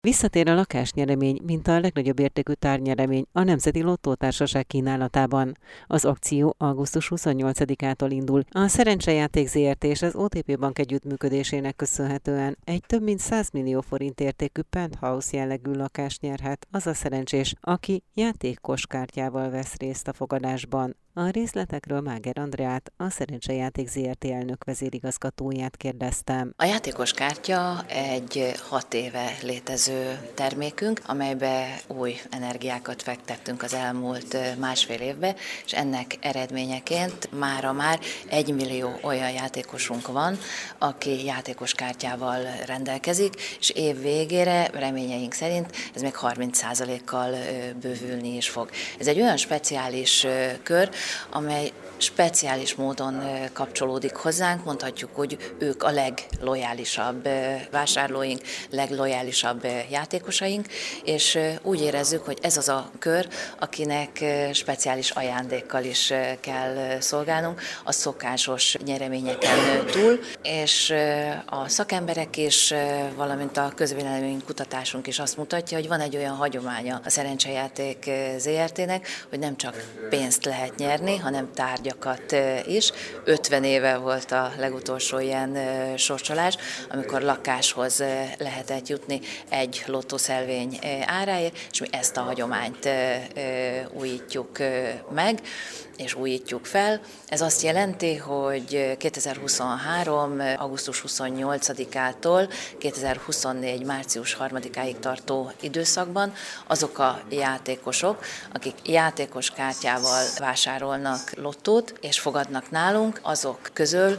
Visszatér a lakásnyeremény, mint a legnagyobb értékű tárnyeremény a Nemzeti Lottótársaság kínálatában. Az akció augusztus 28-ától indul. A Szerencsejáték Zrt. És az OTP Bank együttműködésének köszönhetően egy több mint 100 millió forint értékű penthouse jellegű lakást nyerhet az a szerencsés, aki játékos kártyával vesz részt a fogadásban. A részletekről Máger Andreát, a Szerencsejáték Zrt. Elnök vezérigazgatóját kérdeztem. A játékos kártya egy 6 éve létező termékünk, amelybe új energiákat fektettünk az elmúlt másfél évbe, és ennek eredményeként már 1 millió olyan játékosunk van, aki játékos kártyával rendelkezik, és év végére reményeink szerint ez még 30%-kal bővülni is fog. Ez egy olyan speciális kör, amely speciális módon kapcsolódik hozzánk, mondhatjuk, hogy ők a leglojálisabb vásárlóink, leglojálisabb játékosaink, és úgy érezzük, hogy ez az a kör, akinek speciális ajándékkal is kell szolgálnunk, a szokásos nyereményeken túl, és a szakemberek is, valamint a közvélemény kutatásunk is azt mutatja, hogy van egy olyan hagyománya a Szerencsejáték Zrt.-nek, hogy nem csak pénzt lehet nyerni, hanem tárgyakat is. 50 éve volt a legutolsó ilyen sorsolás, amikor lakáshoz lehetett jutni egy lottószelvény áráért, és mi ezt a hagyományt újítjuk meg, és újítjuk fel. Ez azt jelenti, hogy 2023. augusztus 28-ától 2024. március 3-áig tartó időszakban azok a játékosok, akik játékos kártyával vásárolnak lottót és fogadnak nálunk, azok közül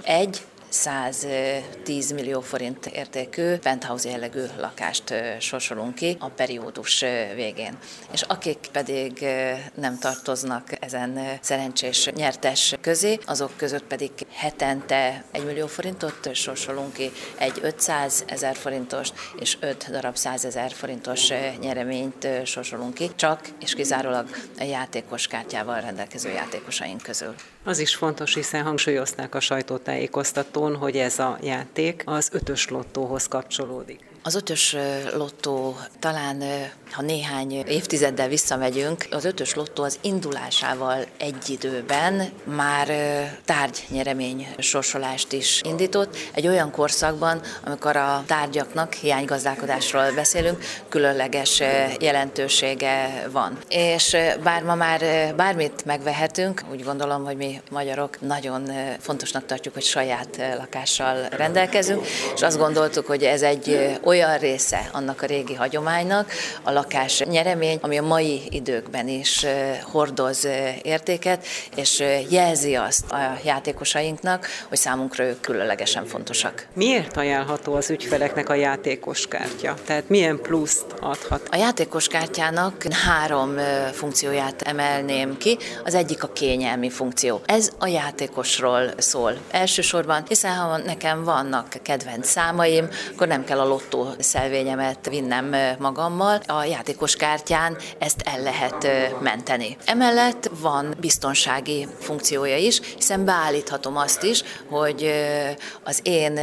110 millió forint értékű penthouse jellegű lakást sorsolunk ki a periódus végén. És akik pedig nem tartoznak ezen szerencsés nyertes közé, azok között pedig hetente 1 millió forintot sorsolunk ki, egy 500 000 forintos és 5 darab 100 000 forintos nyereményt sorsolunk ki, csak és kizárólag a játékos kártyával rendelkező játékosaink közül. Az is fontos, hiszen hangsúlyozták a sajtótájékoztatón, hogy ez a játék az 5-ös lottóhoz kapcsolódik. Az 5-ös lottó talán, ha néhány évtizeddel visszamegyünk, az 5-ös lottó az indulásával egy időben már tárgynyeremény sorsolást is indított. Egy olyan korszakban, amikor a tárgyaknak, hiánygazdálkodásról beszélünk, különleges jelentősége van. És bár ma már bármit megvehetünk, úgy gondolom, hogy mi magyarok nagyon fontosnak tartjuk, hogy saját lakással rendelkezünk, és azt gondoltuk, hogy ez egy olyan része annak a régi hagyománynak, a lakás nyeremény, ami a mai időkben is hordoz értéket, és jelzi azt a játékosainknak, hogy számunkra ők különlegesen fontosak. Miért ajánlható az ügyfeleknek a játékoskártya? Tehát milyen pluszt adhat? A játékoskártyának 3 funkcióját emelném ki, az egyik a kényelmi funkció. Ez a játékosról szól elsősorban, hiszen ha nekem vannak kedvenc számaim, akkor nem kell a lottó szelvényemet vinnem magammal, a játékoskártyán ezt el lehet menteni. Emellett van biztonsági funkciója is, hiszen beállíthatom azt is, hogy az én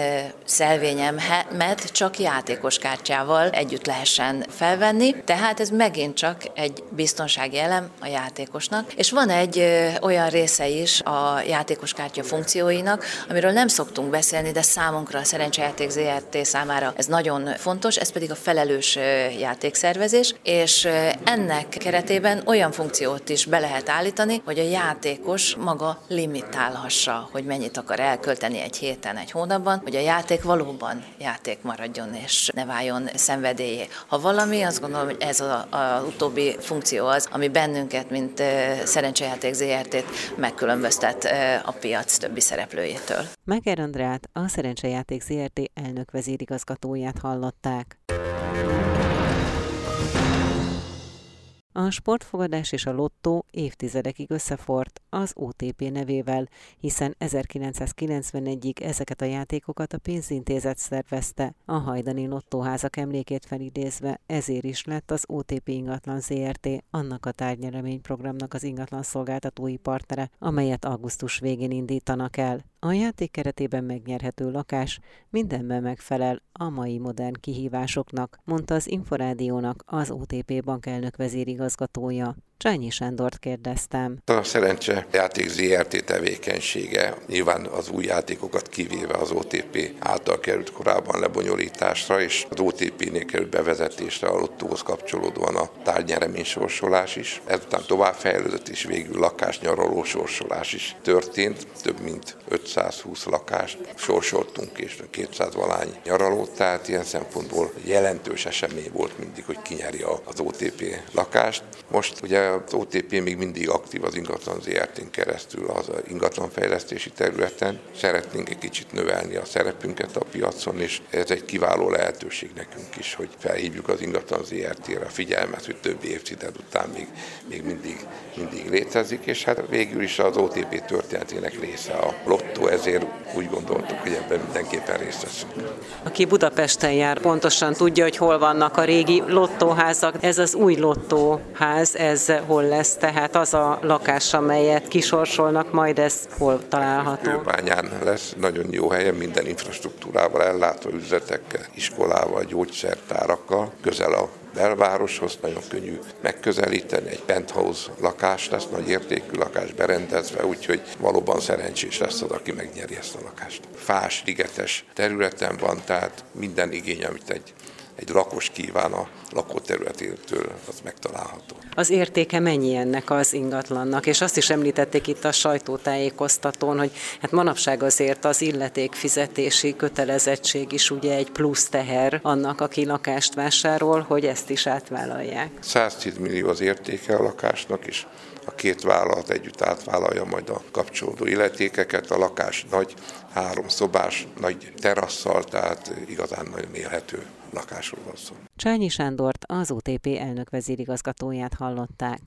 szelvényemet csak játékoskártyával együtt lehessen felvenni, tehát ez megint csak egy biztonsági elem a játékosnak, és van egy olyan része is a játékoskártya funkcióinak, amiről nem szoktunk beszélni, de számunkra a Szerencsejáték Zrt. Számára ez nagyon fontos, ez pedig a felelős játékszervezés, és ennek keretében olyan funkciót is be lehet állítani, hogy a játékos maga limitálhassa, hogy mennyit akar elkölteni egy héten, egy hónapban, hogy a játék valóban játék maradjon, és ne váljon szenvedélyé. Ha valami, azt gondolom, hogy ez az utóbbi funkció az, ami bennünket, mint Szerencsejáték Zrt. Megkülönböztet a piac többi szereplőjétől. Máger Andreát, a Szerencsejáték Zrt. Elnök vezérigazgatóját hallották. A sportfogadás és a lottó évtizedekig összefort az OTP nevével, hiszen 1991-ig ezeket a játékokat a pénzintézet szervezte, a hajdani lottóházak emlékét felidézve, ezért is lett az OTP Ingatlan Zrt. Annak a tárgynyeremény programnak az ingatlan szolgáltatói partnere, amelyet augusztus végén indítanak el. A játék keretében megnyerhető lakás mindenben megfelel a mai modern kihívásoknak, mondta az Inforádiónak az OTP Bank elnök vezérigazgatója. Csányi Sándort kérdeztem. A Szerencsejáték Zrt. Tevékenysége nyilván az új játékokat kivéve az OTP által került korábban lebonyolításra, és az OTP-nél került bevezetésre a lottóhoz kapcsolódóan a tárgynyeremény sorsolás is. Ezután továbbfejlődött, és végül lakásnyaraló sorsolás is történt. Több mint 520 lakást sorsoltunk, és 200 valány nyaralót, tehát ilyen szempontból jelentős esemény volt mindig, hogy kinyeri az OTP lakást. Most ugye az OTP még mindig aktív az ingatlan Zrt-n keresztül az ingatlanfejlesztési területen. Szeretnénk egy kicsit növelni a szerepünket a piacon, és ez egy kiváló lehetőség nekünk is, hogy felhívjuk az ingatlan Zrt-re a figyelmet, hogy több évtized után még mindig létezik, és hát végül is az OTP történetének része a lottó, ezért úgy gondoltuk, hogy ebben mindenképpen részt veszünk. Aki Budapesten jár, pontosan tudja, hogy hol vannak a régi lottóházak. Ez az új lottóház, ez hol lesz? Tehát az a lakás, amelyet kisorsolnak, majd ez hol található? Kőbányán lesz, nagyon jó helyen, minden infrastruktúrával ellátva, üzletekkel, iskolával, gyógyszertárakkal, közel a belvároshoz, nagyon könnyű megközelíteni, egy penthouse lakás lesz, nagy értékű lakás berendezve, úgyhogy valóban szerencsés lesz az, aki megnyeri ezt a lakást. Fás, ligetes területen van, tehát minden igény, amit egy lakos kíván a lakóterületétől, az megtalálható. Az értéke mennyi ennek az ingatlannak? És azt is említették itt a sajtótájékoztatón, hogy hát manapság azért az illetékfizetési kötelezettség is ugye egy plusz teher annak, aki lakást vásárol, hogy ezt is átvállalják. 110 millió az értéke a lakásnak, és a két vállalat együtt átvállalja majd a kapcsolódó illetékeket. A lakás nagy, 3 szobás, nagy terasszal, tehát igazán nagyon élhető lakásról van szó. Csányi Sándort, az OTP elnök vezérigazgatóját hallották.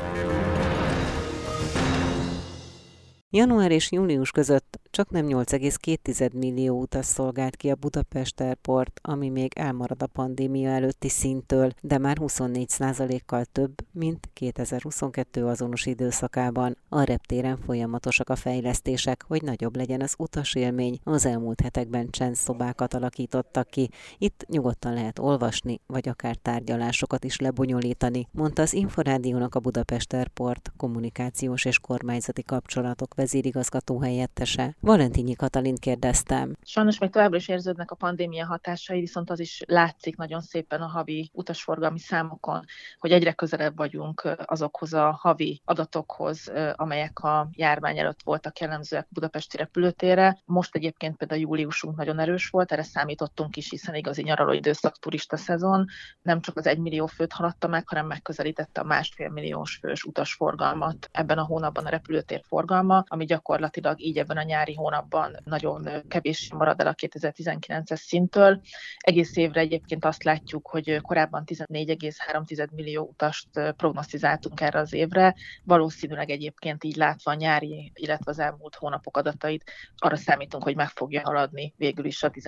Január és június között csaknem 8,2 millió utas szolgált ki a Budapest Airport, ami még elmarad a pandémia előtti szinttől, de már 24%-kal több, mint 2022 azonos időszakában. A reptéren folyamatosak a fejlesztések, hogy nagyobb legyen az utasélmény. Az elmúlt hetekben csendszobákat alakítottak ki. Itt nyugodtan lehet olvasni, vagy akár tárgyalásokat is lebonyolítani, mondta az Inforádiónak a Budapest Airport kommunikációs és kormányzati kapcsolatok vezérigazgató helyettese. Valentinyi Katalint kérdeztem. Sajnos még továbbra is érződnek a pandémia hatásai, viszont az is látszik nagyon szépen a havi utasforgalmi számokon, hogy egyre közelebb vagyunk azokhoz a havi adatokhoz, amelyek a járvány előtt voltak jellemzőek budapesti repülőtérre. Most egyébként például júliusunk nagyon erős volt, erre számítottunk is, hiszen igazi nyaralóidőszak, turista szezon. Nem csak az 1 millió főt haladta meg, hanem megközelítette a 1,5 milliós fős utasforgalmat ebben a hónapban a repülőtér forgalma, ami gyakorlatilag így ebben a nyári hónapban nagyon kevés marad el a 2019-es szinttől. Egész évre egyébként azt látjuk, hogy korábban 14,3 millió utast prognosztizáltunk erre az évre. Valószínűleg egyébként így látva a nyári, illetve az elmúlt hónapok adatait, arra számítunk, hogy meg fogja haladni végül is a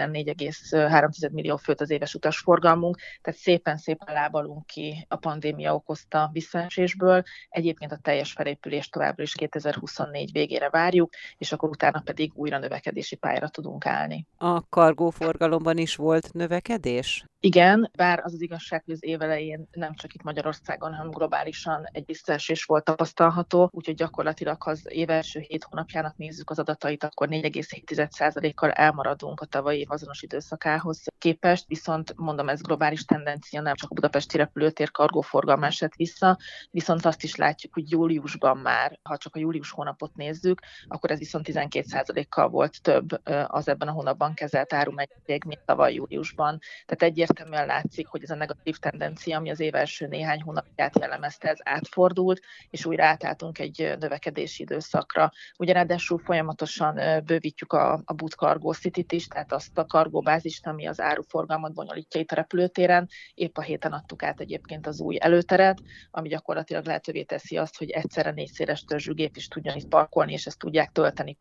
14,3 millió főt az éves utasforgalmunk. Tehát szépen lábalunk ki a pandémia okozta visszaesésből. Egyébként a teljes felépülést továbbra is 2024 végére várjuk, és akkor utána pedig újra növekedési pályára tudunk állni. A kargóforgalomban is volt növekedés? Igen, bár az igazság, hogy az év elején nem csak itt Magyarországon, hanem globálisan egy visszaesés volt tapasztalható, úgyhogy gyakorlatilag, ha az év első 7 hónapjának nézzük az adatait, akkor 4,7%-kal elmaradunk a tavalyi év azonos időszakához képest, viszont mondom, ez globális tendencia, nem csak a budapesti repülőtér kargóforgalma esett vissza, viszont azt is látjuk, hogy júliusban már, ha csak a július hónapot nézzük, akkor ez viszont 12%-kal volt több az ebben a hónapban kezelt árumennyiség, mint tavaly júliusban. Tehát egyértelműen látszik, hogy ez a negatív tendencia, ami az év első néhány hónapját jellemezte, ez átfordult, és újra átálltunk egy növekedési időszakra. Ugye ráadásul folyamatosan bővítjük a Bud Cargo City-t is, tehát azt a kargóbázist, ami az áruforgalmat bonyolítja itt a repülőtéren. Épp a héten adtuk át egyébként az új előteret, ami gyakorlatilag lehetővé teszi azt, hogy egyszerre 4 széles törzsű gép is tudjon itt parkolni, és ezt tudják tölteni, pakolni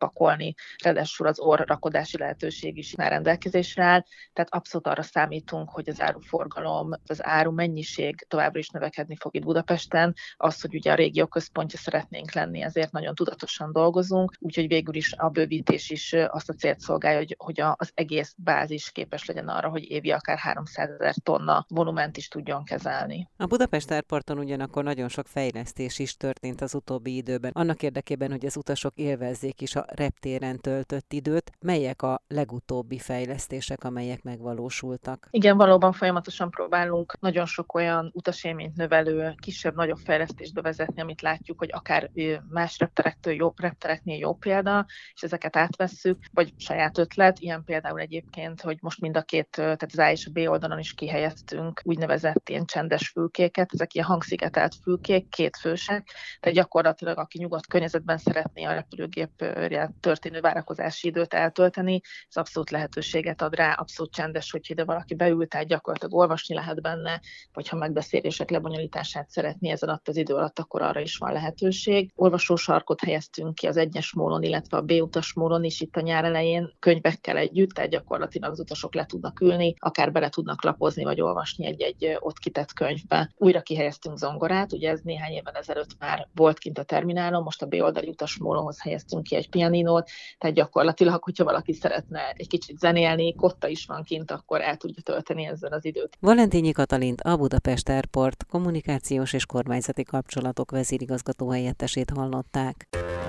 tartani, ráadásul az orrrakodási lehetőség is már rendelkezésre áll, tehát abszolút arra számítunk, hogy az áruforgalom, az áru mennyiség továbbra is növekedni fog itt Budapesten. Az, hogy ugye a régió központja szeretnénk lenni, ezért nagyon tudatosan dolgozunk, úgyhogy végül is a bővítés is azt a célt szolgálja, hogy az egész bázis képes legyen arra, hogy évi akár 300 000 tonna volument is tudjon kezelni. A Budapest Airporton ugyanakkor nagyon sok fejlesztés is történt az utóbbi időben. Annak érdekében, hogy az utasok élvezzék is a reptéren töltött időt, melyek a legutóbbi fejlesztések, amelyek megvalósultak? Igen, valóban folyamatosan próbálunk nagyon sok olyan utasélményt növelő, kisebb-nagyobb fejlesztést bevezetni, amit látjuk, hogy akár más reptereknél jó példa, és ezeket átvesszük, vagy saját ötlet. Ilyen például egyébként, hogy most mind a két, tehát az A és a B oldalon is kihelyeztünk úgynevezett ilyen csendes fülkéket, ezek ilyen hangszigetelt fülkék, kétfősek, tehát gyakorlatilag aki nyugodt környezetben szeretné a repülőgépre történő várakozási időt eltölteni, ez abszolút lehetőséget ad rá, abszolút csendes, hogy ide valaki beült, tehát gyakorlatilag olvasni lehet benne, vagy ha megbeszélések lebonyolítását szeretné ez alatt az idő alatt, akkor arra is van lehetőség. Olvasósarkot helyeztünk ki az 1-es mólon, illetve a B-utas mólon is itt a nyár elején könyvekkel együtt, tehát gyakorlatilag az utasok le tudnak ülni, akár bele tudnak lapozni, vagy olvasni egy ott kitett könyvbe. Újra kihelyeztünk zongorát, ugye ez néhány évvel ezelőtt már volt kint a terminálon, most a B-oldali utasmólóhoz helyeztünk ki egy pianinót, tehát gyakorlatilag, hogyha valaki szeretne egy kicsit zenélni, kotta is van kint, akkor el tudja tölteni ezzel az időt. Valentényi Katalint, a Budapest Airport kommunikációs és kormányzati kapcsolatok vezérigazgató helyettesét hallották.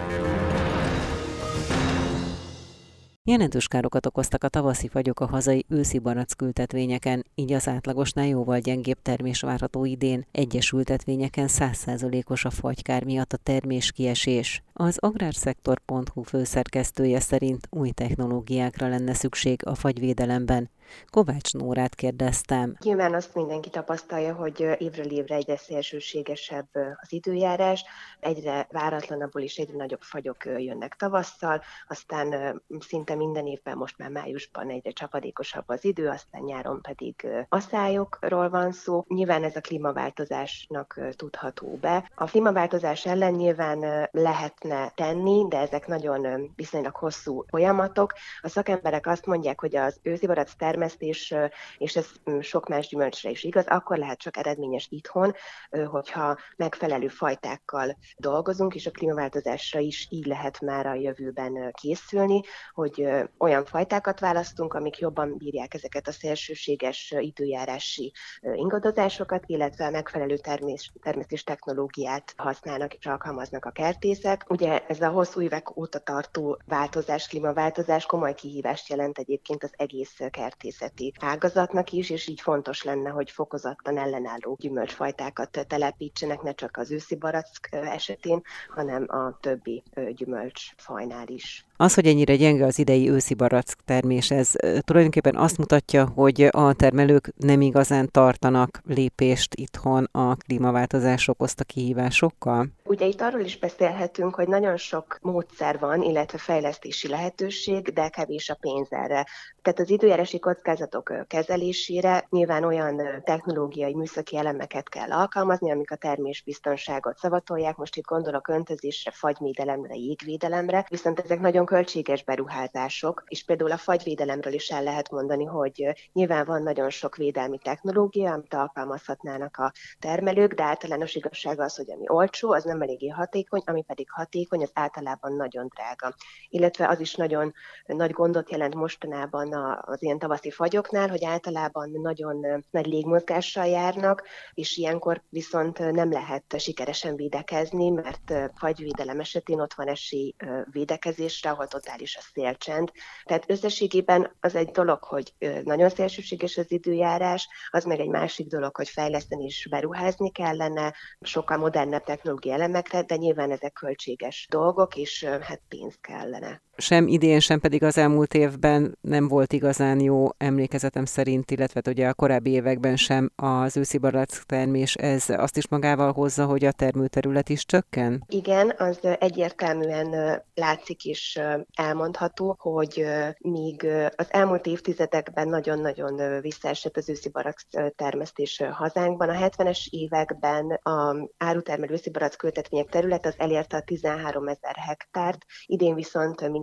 Jelentős károkat okoztak a tavaszi fagyok a hazai őszi barack ültetvényeken, így az átlagosnál jóval gyengébb termés várható idén. Egyes ültetvényeken 100%-os a fagykár miatt a terméskiesés. Az agrárszektor.hu főszerkesztője szerint új technológiákra lenne szükség a fagyvédelemben. Kovács Nórát kérdeztem. Nyilván azt mindenki tapasztalja, hogy évről évre egyre szélsőségesebb az időjárás, egyre váratlanabbul és egyre nagyobb fagyok jönnek tavasszal, aztán szinte minden évben, most már májusban egyre csapadékosabb az idő, aztán nyáron pedig aszályokról van szó. Nyilván ez a klímaváltozásnak tudható be. A klímaváltozás ellen nyilván lehetne tenni, de ezek nagyon viszonylag hosszú folyamatok. A szakemberek azt mondják, hogy az őszi barack termesztés, és ez sok más gyümölcsre is igaz, akkor lehet csak eredményes itthon, hogyha megfelelő fajtákkal dolgozunk, és a klímaváltozásra is így lehet már a jövőben készülni, hogy olyan fajtákat választunk, amik jobban bírják ezeket a szélsőséges időjárási ingadozásokat, illetve megfelelő termesztés technológiát használnak és alkalmaznak a kertészek. Ugye ez a hosszú évek óta tartó változás, klímaváltozás komoly kihívást jelent egyébként az egész kertészeti ágazatnak is, és így fontos lenne, hogy fokozottan ellenálló gyümölcsfajtákat telepítsenek, ne csak az őszi barack esetén, hanem a többi gyümölcsfajnál is. Az, hogy ennyire gyenge az idei őszi barack termés, ez tulajdonképpen azt mutatja, hogy a termelők nem igazán tartanak lépést itthon a klímaváltozás okozta kihívásokkal? Ugye itt arról is beszélhetünk, hogy nagyon sok módszer van, illetve fejlesztési lehetőség, de kevés a pénz erre. Tehát az időjárási kockázatok kezelésére nyilván olyan technológiai, műszaki elemeket kell alkalmazni, amik a termésbiztonságot szavatolják. Most itt gondolok öntözésre, fagyvédelemre, jégvédelemre, viszont ezek nagyon költséges beruházások, és például a fagyvédelemről is el lehet mondani, hogy nyilván van nagyon sok védelmi technológia, amit alkalmazhatnának a termelők, de általános igazság az, hogy ami olcsó, az nem eléggé hatékony, ami pedig hatékony, az általában nagyon drága. Illetve az is nagyon nagy gondot jelent mostanában az ilyen tavaszi fagyoknál, hogy általában nagyon nagy légmozgással járnak, és ilyenkor viszont nem lehet sikeresen védekezni, mert fagyvédelem esetén ott van esély védekezésre, ahol totális a szélcsend. Tehát összességében az egy dolog, hogy nagyon szélsőséges az időjárás, az meg egy másik dolog, hogy fejleszteni és beruházni kellene, sokkal modernebb technológiai elemekre, de nyilván ezek költséges dolgok, és hát pénz kellene. Sem idén, sem pedig az elmúlt évben nem volt igazán jó emlékezetem szerint, illetve ugye a korábbi években sem az őszi barack termés, ez azt is magával hozza, hogy a termőterület is csökken? Igen, az egyértelműen látszik és elmondható, hogy míg az elmúlt évtizedekben nagyon-nagyon visszaesett az őszi barack termesztés hazánkban, a 70-es években az árutermelő őszi barack ültetvények terület az elérte a 13 000 hektárt, idén viszont mintegy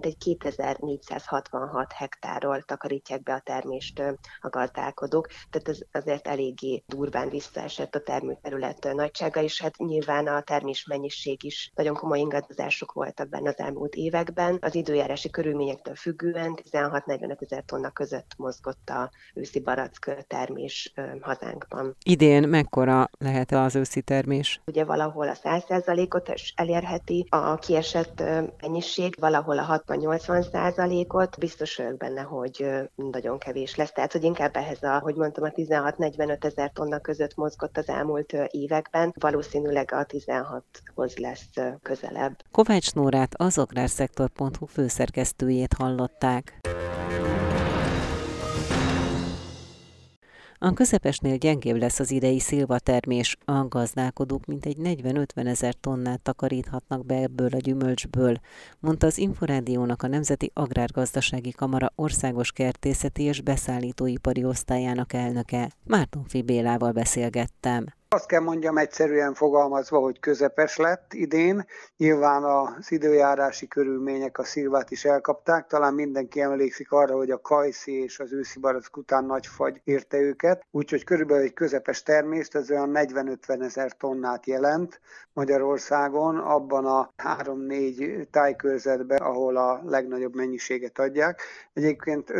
mintegy 2466 hektárról takarítják be a termést a gazdálkodók, tehát ez azért eléggé durván visszaesett a termőterület nagysága, és hát nyilván a termésmennyiség is nagyon komoly ingadozások voltak benne az elmúlt években. Az időjárási körülményektől függően 16-45 ezer tonna között mozgott a őszi barack termés hazánkban. Idén mekkora lehet az őszi termés? Ugye valahol a 100%-ot is elérheti a kiesett mennyiség, valahol a 60-80%-ot. Biztos vagyok benne, hogy nagyon kevés lesz. Tehát, hogy inkább ehhez ahogy mondtam, a 16-45 ezer tonna között mozgott az elmúlt években, valószínűleg a 16-hoz lesz közelebb. Kovács Nórát, az agrárszektor.hu főszerkesztőjét hallották. A közepesnél gyengébb lesz az idei szilvatermés, a gazdálkodók mintegy 40-50 ezer tonnát takaríthatnak be ebből a gyümölcsből, mondta az Inforádiónak a Nemzeti Agrárgazdasági Kamara országos kertészeti és beszállítóipari osztályának elnöke. Mártonffy Bélával beszélgettem. Azt kell mondjam egyszerűen fogalmazva, hogy közepes lett idén. Nyilván az időjárási körülmények a szilvát is elkapták. Talán mindenki emlékszik arra, hogy a kajszi és az őszi barack után nagy fagy érte őket. Úgyhogy körülbelül egy közepes termést, ez olyan 40-50 ezer tonnát jelent Magyarországon, abban a 3-4 tájkörzetben, ahol a legnagyobb mennyiséget adják. Egyébként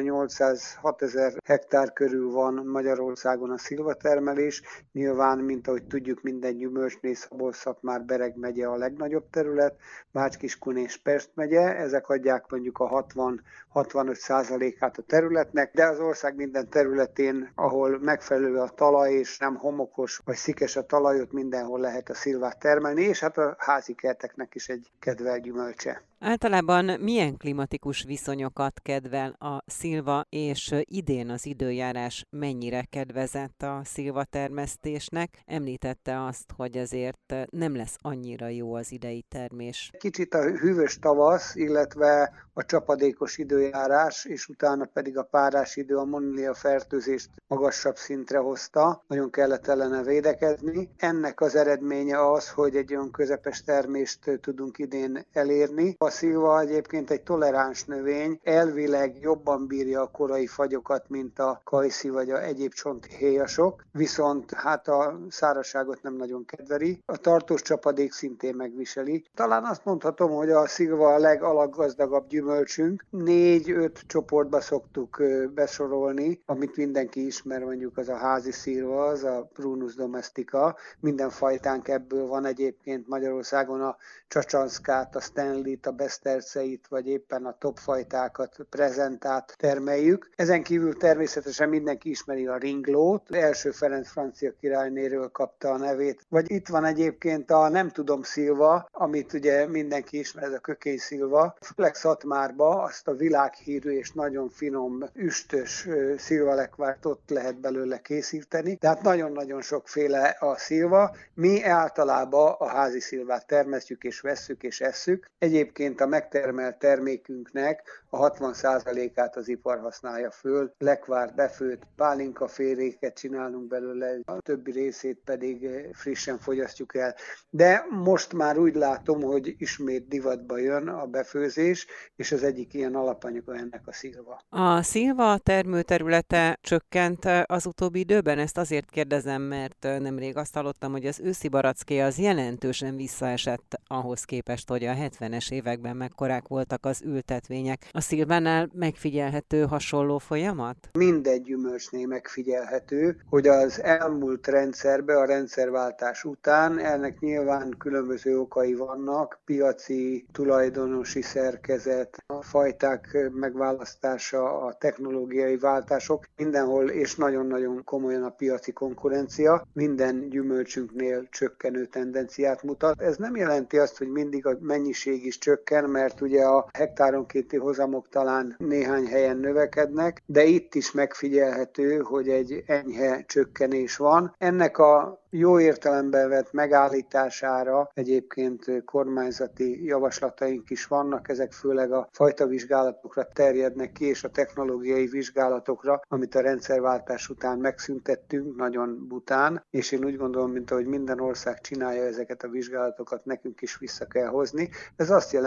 5800-6000 hektár körül van Magyarországon a szilvatermelés. Nyilván, mint ahogy tudjuk, minden gyümölcsnél Szabolcs-Szatmár Bereg megye a legnagyobb terület, Bács-Kiskun és Pest megye, ezek adják mondjuk a 60-65%-át a területnek, de az ország minden területén, ahol megfelelő a talaj és nem homokos vagy szikes a talaj, ott mindenhol lehet a szilvát termelni, és hát a házi kerteknek is egy kedvelt gyümölcse. Általában milyen klimatikus viszonyokat kedvel a szilva, és idén az időjárás mennyire kedvezett a szilvatermesztésnek? Említette azt, hogy azért nem lesz annyira jó az idei termés. Kicsit a hűvös tavasz, illetve a csapadékos időjárás, és utána pedig a párás idő a moniliá fertőzést magasabb szintre hozta. Nagyon kellett ellene védekezni. Ennek az eredménye az, hogy egy olyan közepes termést tudunk idén elérni. A szilva egyébként egy toleráns növény, elvileg jobban bírja a korai fagyokat, mint a kajszi vagy a egyéb csontihéjasok, viszont hát a szárazságot nem nagyon kedveli. A tartós csapadék szintén megviseli. Talán azt mondhatom, hogy a szilva a legalapgazdagabb gyümölcsünk. 4-5 csoportba szoktuk besorolni, amit mindenki ismer, mondjuk az a házi szilva, az a Prunus domestica. Minden fajtánk ebből van egyébként Magyarországon, a Csacsanszkát, a Stanleyt, a Beszterceit, vagy éppen a top fajtákat, prezentát termeljük. Ezen kívül természetesen mindenki ismeri a ringlót, első Ferenc francia királynéről kapta a nevét. Vagy itt van egyébként a nem tudom szilva, amit ugye mindenki ismer, ez a kökény szilva. Főleg Szatmárba azt a világhírű és nagyon finom, üstös szilvalekvárt ott lehet belőle készíteni. Tehát nagyon-nagyon sokféle a szilva. Mi általában a házi szilvát termesztjük és vesszük és esszük. Egyébként a megtermelt termékünknek a 60%-át az ipar használja föl, lekvárt, befőtt, pálinkaféléket csinálunk belőle, a többi részét pedig frissen fogyasztjuk el. De most már úgy látom, hogy ismét divatba jön a befőzés, és az egyik ilyen alapanyaga ennek a szilva. A szilva termőterülete csökkent az utóbbi időben? Ezt azért kérdezem, mert nemrég azt hallottam, hogy az őszi baracké az jelentősen visszaesett ahhoz képest, hogy a 70-es években mekkorák voltak az ültetvények. A szilvánál megfigyelhető hasonló folyamat? Minden gyümölcsnél megfigyelhető, hogy az elmúlt rendszerbe, a rendszerváltás után ennek nyilván különböző okai vannak, piaci, tulajdonosi szerkezet, a fajták megválasztása, a technológiai váltások, mindenhol és nagyon-nagyon komolyan a piaci konkurencia, minden gyümölcsünknél csökkenő tendenciát mutat. Ez nem jelenti azt, hogy mindig a mennyiség is csökken, mert ugye a hektáronkénti hozamok talán néhány helyen növekednek, de itt is megfigyelhető, hogy egy enyhe csökkenés van. Ennek a jó értelemben vett megállítására egyébként kormányzati javaslataink is vannak, ezek főleg a fajtavizsgálatokra terjednek ki, és a technológiai vizsgálatokra, amit a rendszerváltás után megszüntettünk, nagyon bután, és én úgy gondolom, mint ahogy minden ország csinálja ezeket a vizsgálatokat, nekünk is vissza kell hozni. Ez azt jelenti,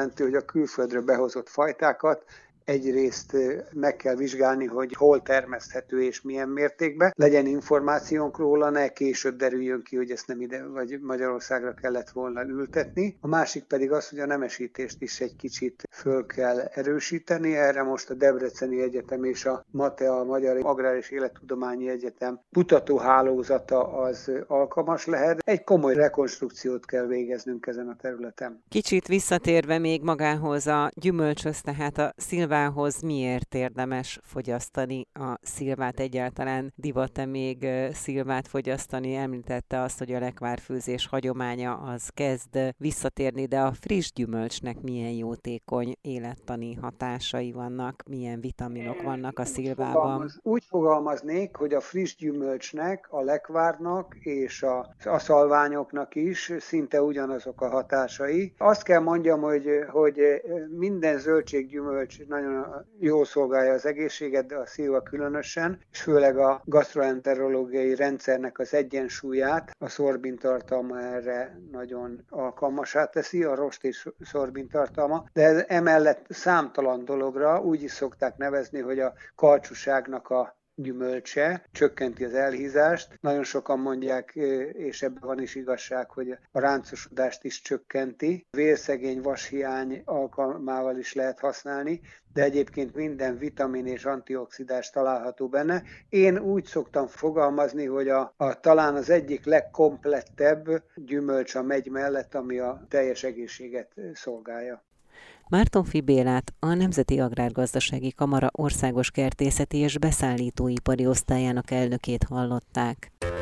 jelenti, hogy a külföldről behozott fajtákat egyrészt meg kell vizsgálni, hogy hol termeszthető és milyen mértékben. Legyen információnk róla, ne később derüljön ki, hogy ezt nem ide vagy Magyarországra kellett volna ültetni. A másik pedig az, hogy a nemesítést is egy kicsit föl kell erősíteni. Erre most a Debreceni Egyetem és a MATEA, a Magyar Agrár és Élettudományi Egyetem kutatóhálózata az alkalmas lehet. Egy komoly rekonstrukciót kell végeznünk ezen a területen. Kicsit visszatérve még magához a gyümölcshöz, tehát a szilvához, miért érdemes fogyasztani a szilvát? Egyáltalán divat-e még szilvát fogyasztani? Említette azt, hogy a lekvárfőzés hagyománya az kezd visszatérni, de a friss gyümölcsnek milyen jótékony élettani hatásai vannak, milyen vitaminok vannak a szilvában? Úgy fogalmaznék, hogy a friss gyümölcsnek, a lekvárnak és a aszalványoknak is szinte ugyanazok a hatásai. Azt kell mondjam, hogy minden zöldséggyümölcs nagyon jól szolgálja az egészséget, de a szilva különösen, és főleg a gasztroenterológiai rendszernek az egyensúlyát, a szorbintartalma erre nagyon alkalmassá teszi, a rost és szorbintartalma, de emellett számtalan dologra úgy is szokták nevezni, hogy a karcsúságnak a gyümölcse csökkenti az elhízást. Nagyon sokan mondják, és ebben van is igazság, hogy a ráncosodást is csökkenti. Vérszegény vashiány alkalmával is lehet használni, de egyébként minden vitamin és antioxidás található benne. Én úgy szoktam fogalmazni, hogy talán az egyik legkomplettebb gyümölcs a megy mellett, ami a teljes egészséget szolgálja. Mártonffy Bélát, a Nemzeti Agrárgazdasági Kamara országos kertészeti és beszállítóipari osztályának elnökét hallották.